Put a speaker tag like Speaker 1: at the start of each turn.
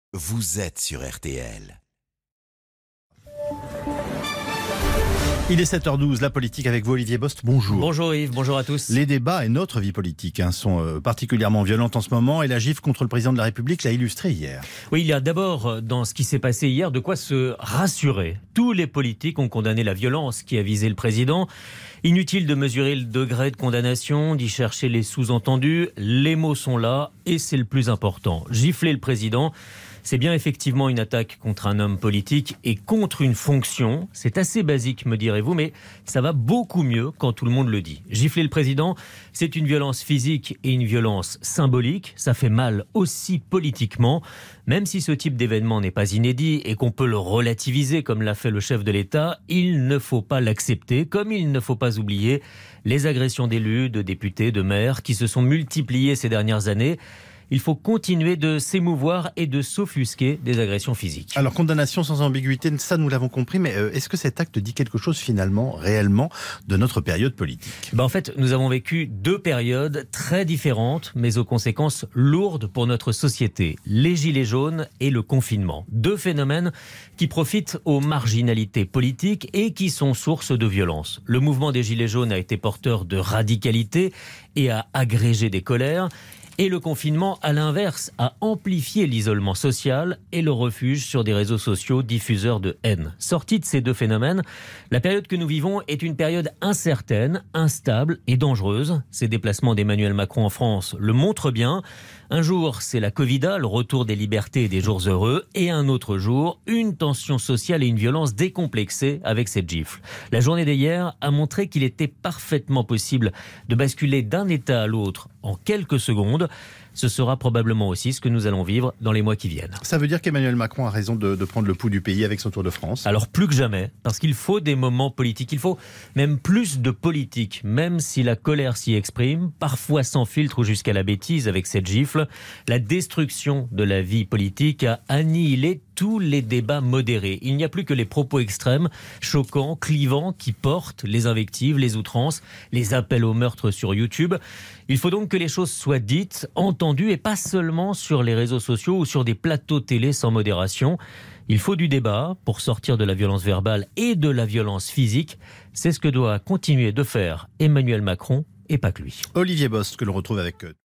Speaker 1: Vous êtes sur RTL.
Speaker 2: Il est 7h12, la politique avec vous, Olivier Bost, bonjour.
Speaker 3: Bonjour Yves, bonjour à tous.
Speaker 2: Les débats et notre vie politique sont particulièrement violents en ce moment et la gifle contre le président de la République l'a illustré hier.
Speaker 3: Oui, il y a d'abord, dans ce qui s'est passé hier, de quoi se rassurer. Tous les politiques ont condamné la violence qui a visé le président. Inutile de mesurer le degré de condamnation, d'y chercher les sous-entendus. Les mots sont là et c'est le plus important. Gifler le président, c'est bien effectivement une attaque contre un homme politique et contre une fonction. C'est assez basique, me direz-vous, mais ça va beaucoup mieux quand tout le monde le dit. Gifler le président, c'est une violence physique et une violence symbolique. Ça fait mal aussi politiquement, même si ce type d'événement n'est pas inédit et qu'on peut le relativiser comme l'a fait le chef de l'État, il ne faut pas l'accepter, comme il ne faut pas oublier les agressions d'élus, de députés, de maires qui se sont multipliées ces dernières années. Il faut continuer de s'émouvoir et de s'offusquer des agressions physiques.
Speaker 2: Alors, condamnation sans ambiguïté, ça nous l'avons compris, mais est-ce que cet acte dit quelque chose finalement, réellement, de notre période politique ?
Speaker 3: En fait, nous avons vécu deux périodes très différentes, mais aux conséquences lourdes pour notre société. Les gilets jaunes et le confinement. Deux phénomènes qui profitent aux marginalités politiques et qui sont source de violence. Le mouvement des gilets jaunes a été porteur de radicalité et a agrégé des colères. Et le confinement, à l'inverse, a amplifié l'isolement social et le refuge sur des réseaux sociaux diffuseurs de haine. Sortie de ces deux phénomènes, la période que nous vivons est une période incertaine, instable et dangereuse. Ces déplacements d'Emmanuel Macron en France le montrent bien. Un jour, c'est la Covida, le retour des libertés et des jours heureux. Et un autre jour, une tension sociale et une violence décomplexée avec cette gifle. La journée d'hier a montré qu'il était parfaitement possible de basculer d'un état à l'autre en quelques secondes. Ce sera probablement aussi ce que nous allons vivre dans les mois qui viennent.
Speaker 2: Ça veut dire qu'Emmanuel Macron a raison de prendre le pouls du pays avec son Tour de France ?
Speaker 3: Alors plus que jamais, parce qu'il faut des moments politiques, il faut même plus de politique, même si la colère s'y exprime, parfois sans filtre ou jusqu'à la bêtise avec cette gifle. La destruction de la vie politique a annihilé tous les débats modérés. Il n'y a plus que les propos extrêmes, choquants, clivants, qui portent les invectives, les outrances, les appels au meurtre sur YouTube. Il faut donc que les choses soient dites, entendues, et pas seulement sur les réseaux sociaux ou sur des plateaux télé sans modération. Il faut du débat pour sortir de la violence verbale et de la violence physique. C'est ce que doit continuer de faire Emmanuel Macron et pas que lui.
Speaker 2: Olivier Bost, que l'on retrouve avec